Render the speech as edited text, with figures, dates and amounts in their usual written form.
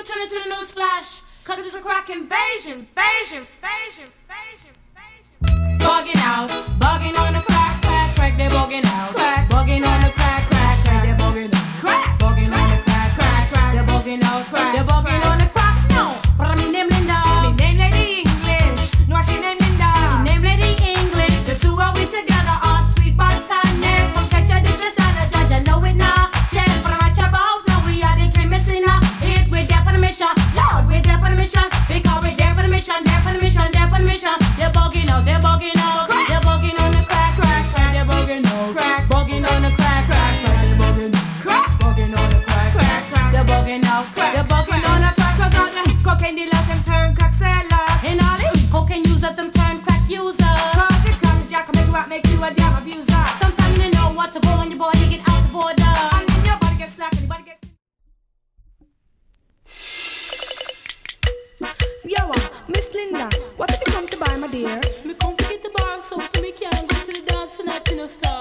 People tune into the news flash, cause it's a crack invasion. Bugging out, bugging on the crack, crack, they bugging out. Crack, bugging on the crack, crack, they bugging out. Crack, bugging on the crack, crack, they bugging out. Crack, they bugging on the crack, no. But I mean name Linda, me name Lady English. No, she name Linda, she name Lady English. The two are we together on sweet botanis. Come catch a dish, and a judge, I know it now. Yes, but I watch about, no, we are the chemistry now. It, we're there for the mission, Lord, we're there for the mission. Because we're there for the mission, there for the mission, there for the mission. They're bugging out, they're bugging out. They're bugging on the crack, crack, crack. They're bugging out, crack, bugging on the crack, crack, crack. They're bugging out, crack, bugging on the crack, crack, crack. They're bugging out, crack, they're bugging on the crack. Cause all the cocaine dealers them turn crack sellers. And all the cocaine users them turn crack users. Cause the crack jack can make you out, make you a damn abuser. Sometimes you don't know what to go on your body, get out of order. And then your body gets slack and your body gets... Yo, Miss Linda, what did you come to buy, my dear? Me come to get the bar so me can't go to the dance tonight, you know, star.